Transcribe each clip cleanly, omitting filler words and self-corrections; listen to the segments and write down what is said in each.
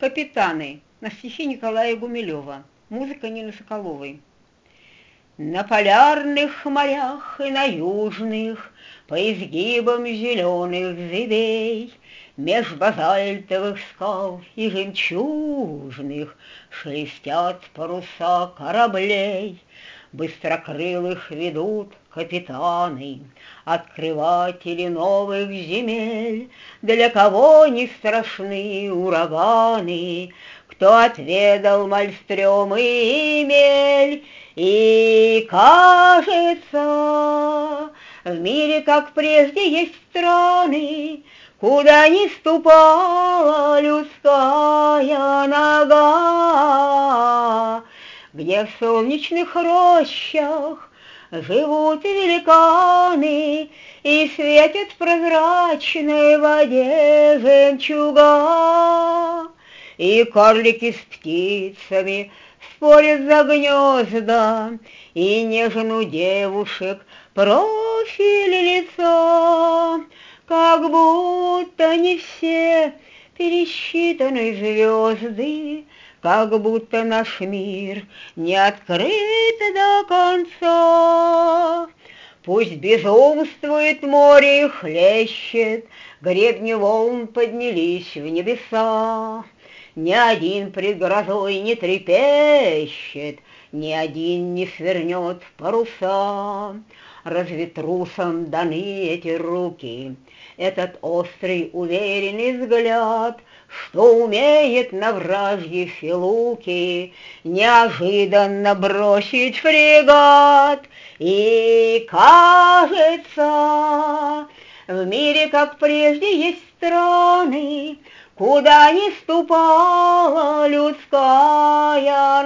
Капитаны на стихи Николая Гумилева. Музыка Нины Соколовой. На полярных морях и на южных, по изгибам зеленых зыбей, меж базальтовых скал и жемчужных шелестят паруса кораблей. Быстрокрылых ведут капитаны, открыватели новых земель. Для кого не страшны ураганы, кто отведал мальстрём и мель. И кажется, в мире, как прежде, есть страны, куда не ступала людская нога, где в солнечных рощах живут великаны и светят в прозрачной воде жемчуга. И карлики с птицами спорят за гнезда, и нежен у девушек профиль лица, как будто не все пересчитаны звезды, как будто наш мир не открыт до конца. Пусть безумствует море и хлещет, гребни волн поднялись в небеса. Ни один пред грозой не трепещет, ни один не свернет паруса. Разве трусам даны эти руки, этот острый уверенный взгляд, что умеет на вражьи филуки неожиданно бросить фрегат? И кажется, в мире, как прежде, есть страны, куда не ступала людская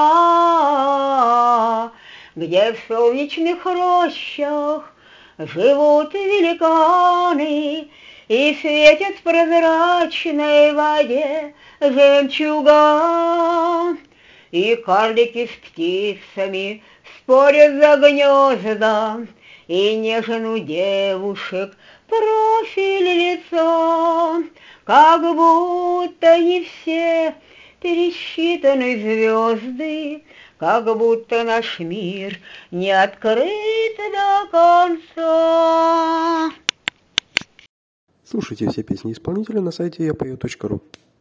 нога, где в солнечных рощах живут великаны и светят в прозрачной воде жемчуга. И карлики с птицами спорят за гнезда, и нежен у девушек профиль лица, как будто не все пересчитаны звезды, как будто наш мир не открыт до конца. Слушайте все песни исполнителя на сайте yapою.ru.